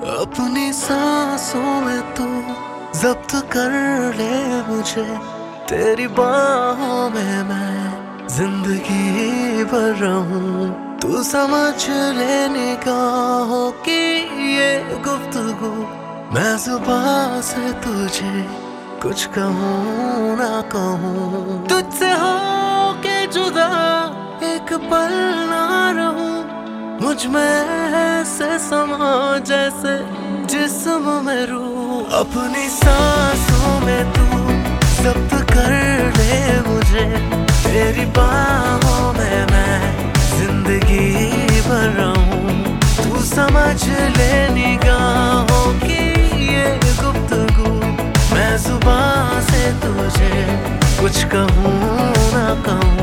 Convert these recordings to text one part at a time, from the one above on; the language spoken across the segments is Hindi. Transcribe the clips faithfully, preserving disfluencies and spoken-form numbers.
अपनी सांसों में तू जब्त कर ले मुझे, तेरी बाहों में मैं जिंदगी भर रहूं। तू समझ ले निगाहों की ये गुफ्तगू, मैं जुबान से तुझे कुछ कहूँ ना कहूँ। तुझसे हो के जुदा एक पल ना रहूं, मुझ में से समा जैसे जिस्म में रूह। अपनी सांसों में तू जब्त कर ले मुझे, तेरी बाहों में मैं जिंदगी भर रहूं। तू समझ ले निगाहों की ये गुफ्तगू, मैं जुबान से तुझे कुछ कहूँ ना कहूँ।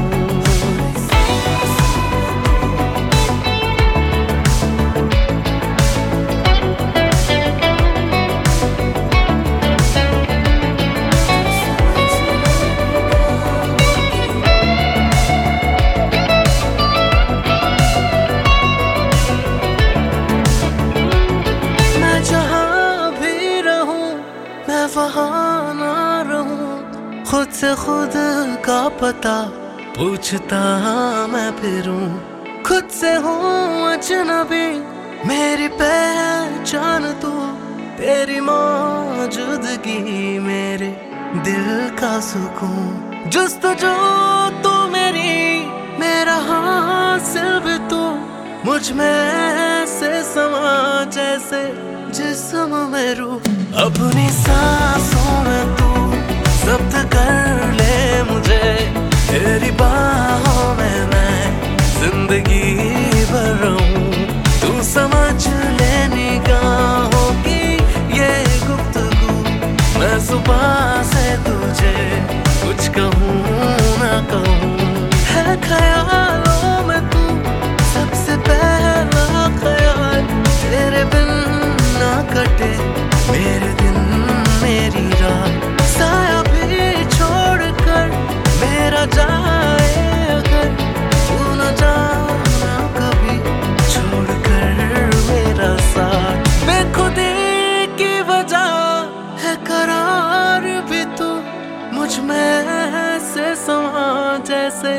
वहाँ ना रहूं, खुद से खुद का पता पूछता मैं फिरूं। खुद से हूँ अजनबी, मेरी पहचान तू, तेरी मौजूदगी मेरे दिल का सुकून। जुस्तजू तू मेरी, मेरा हासिल भी तू, मुझ में से समा जैसे जिस्म में रूह। अपनी सांसों में तू जब्त कर ले मुझे, तेरी बाहों में मैं जिंदगी भर रहूं। तू समझ ले निगाहों की ये गुफ्तगू, मैं सुबह से तुझे कुछ कहूँ ना कहूँ। है ख्यालों में तू सबसे पहला ख्याल, तेरे बिन ना कटे मेरे दिन मेरी रात। साया भी छोड़कर मेरा जाए अगर, तू न जाना कभी छोड़कर मेरा साथ। बेखुदी की वजह है करार भी तू, मुझ में से समा जैसे।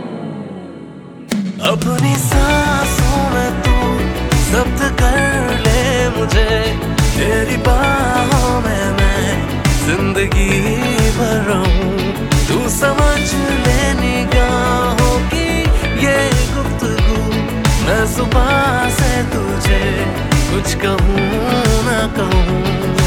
अपनी सांसों में तू जब्त कर ले मुझे, तेरी बाहों में मैं जिंदगी भर रहूं। तू समझ ले निगाहों की ये गुफ्तगू, मैं सुबह से तुझे कुछ कहूँ ना कहूँ।